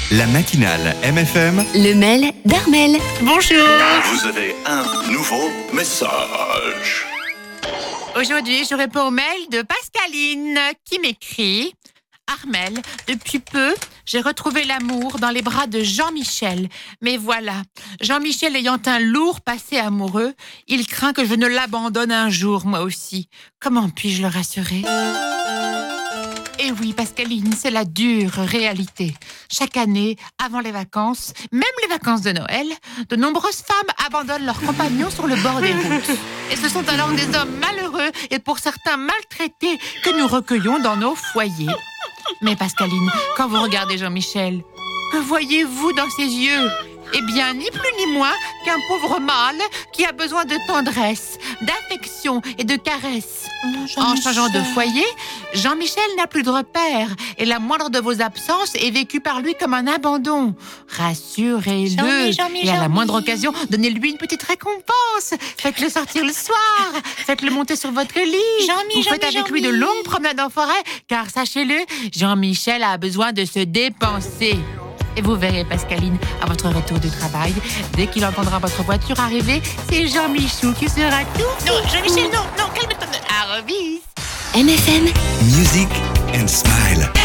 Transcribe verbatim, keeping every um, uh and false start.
La matinale M F M. Le mail d'Armel. Bonjour. Vous avez un nouveau message. Aujourd'hui, je réponds au mail de Pascaline qui m'écrit: Armel, depuis peu, j'ai retrouvé l'amour dans les bras de Jean-Michel. Mais voilà, Jean-Michel ayant un lourd passé amoureux, il craint que je ne l'abandonne un jour, moi aussi. Comment puis-je le rassurer ? Eh oui, Pascaline, c'est la dure réalité. Chaque année, avant les vacances, même les vacances de Noël, de nombreuses femmes abandonnent leurs compagnons sur le bord des routes. Et ce sont alors des hommes malheureux et pour certains maltraités que nous recueillons dans nos foyers. Mais Pascaline, quand vous regardez Jean-Michel, que voyez-vous dans ses yeux ? Eh bien, ni plus ni moins qu'un pauvre mâle qui a besoin de tendresse, d'affection et de caresses. Oh, en changeant de foyer, Jean-Michel n'a plus de repères et la moindre de vos absences est vécue par lui comme un abandon. Rassurez-le Jean-Mi, Jean-Mi, et à la Jean-Mi. moindre occasion, donnez-lui une petite récompense. Faites-le sortir le soir, faites-le monter sur votre lit. Jean-Mi, Vous faites Jean-Mi, avec lui de Jean-Mi. longues promenades en forêt, car sachez-le, Jean-Michel a besoin de se dépenser. Et vous verrez Pascaline à votre retour du travail. Dès qu'il entendra votre voiture arriver, c'est Jean-Michou qui sera tout. Non, Jean-Michel, non, non, calme-toi. À revis. M F M. Music and Smile.